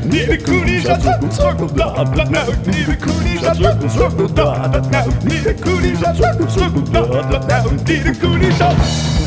Lille kunischer, strukkelblad, nou. Lille kunischer, strukkelblad, nou. Lille kunischer, strukkelblad, nou. Lille kunischer.